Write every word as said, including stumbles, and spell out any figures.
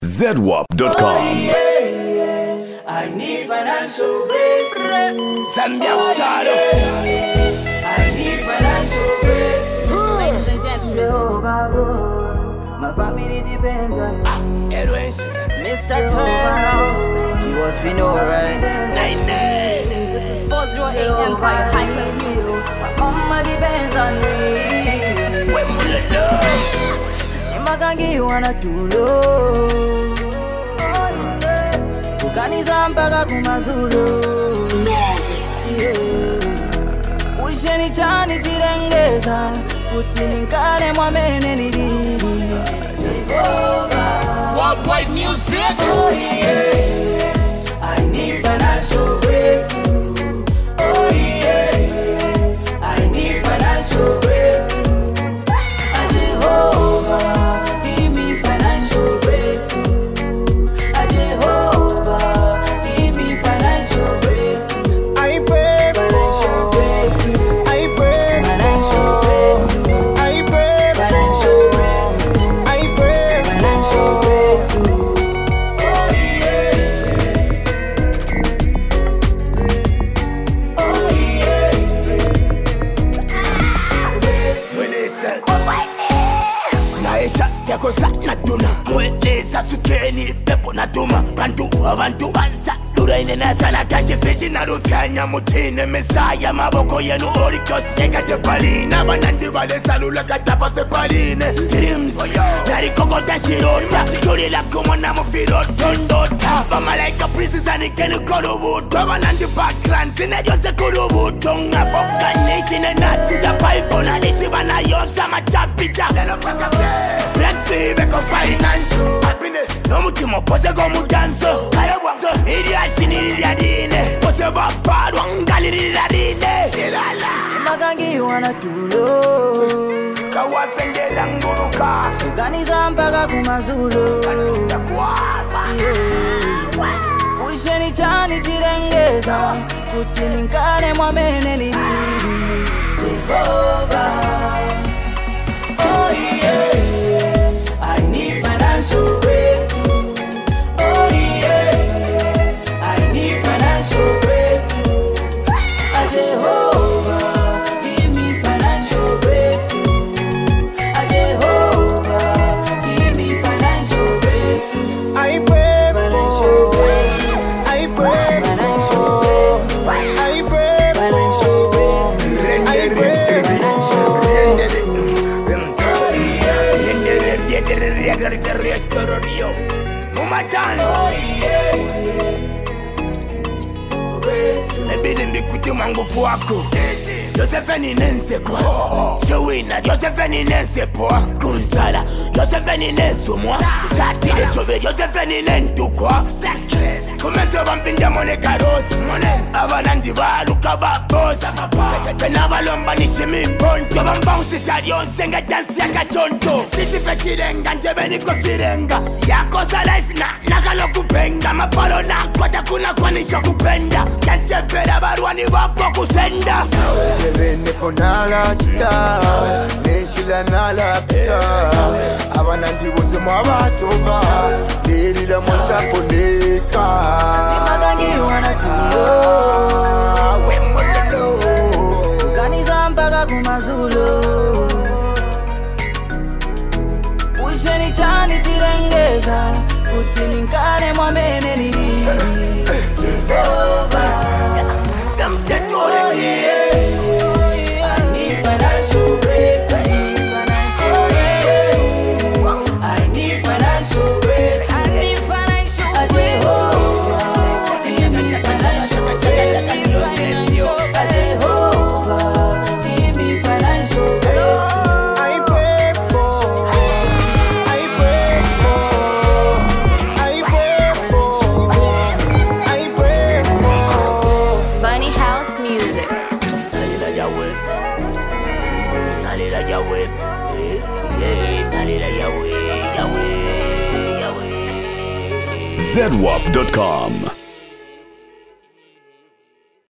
Z W A P dot com. Oh, yeah, yeah. I need financial breakthrough. Zambia, oh, yeah. I need financial breakthrough. Ladies and gentlemen, my family depends on me. Ah, Edwins. Mister Turner, you want to know, right? Nine nine. This is four oh eight Empire High Class Music. My mama depends on me. When will you know? Magangi wana tulo Ukaniza mpaka kumazulu yeah. Usheni chani chirengeza Kutini nkale mwamene nidiri Worldwide music. Oh yeah, I need financial breakthrough. Oh yeah, I need financial breakthrough. Kosa natuna mweleza sukeni pepo natuma bantu abantu bansa lura inena sana kaje feshi na rufyanya mutine mesaya maboko yenu ori koseka te palina banandi vale salula katapa se paline dreams nari koko ta shirota churi la como na mofiro tondota ba malaika princess ani kenu korubuto banandi background sine jose korubuto ngaboka nation na tida pipe na nisi bana yonsa machapita Beko financial happiness no mutimo pose go mudanso so ili asini ili adine pose baparo ngaliri ladine ilala magangi wana tulo kawapendela nguruka ganiza mpaka kumazulu usheni chani chirengeza kutini nkale mwamene nidiri Jehova. Oh yeah, I need financial breakthrough. Oh yeah, I need financial breakthrough. Ah, Jehovah, give me financial breakthrough. Ah, Jehovah, give me financial breakthrough. I pray financial breakthrough. I pray financial breakthrough. I pray financial breakthrough. I pray financial breakthrough. Oh yeah, Nebili mbikuti mangufu wako Josephine nense kwa Shewina Josephine nense poa Kunzala Josephine nensu mwa Tatile chove Josephine nentu kwa Kumeso bampinda mone karosi Abanandi baluka babosa Kena balomba nishimi ponto Bamba usisarion senga dansi ya kachonto Sisi fechirenga njebe niko sirenga Yakosa life na nakalo kupenga Mapalo na kota kuna kwa nisho kupenda Kanchepera baruani wapo kusenda Jebene fonala chita Neshila nala pita Abanandi wose mwabasova Lelila mwasha koneka Magangi wana tulo Wemololo Ganiza mpaka kumazulu Usheni chani chirengeza Kutini nkale mwamene nidiri Jehova. Oh yeah, I need financial breakthrough. Oh yeah, I need financial breakthrough. I need financial breakthrough. Give me financial breakthrough. Jehovah, give me financial breakthrough. I pray for, I pray for, I pray for, I pray for. Bunny House Music. Nalila Yahweh, Nalila Yahweh, yeah, Nalila Yahweh, Yahweh, Yahweh. Z W A P dot com.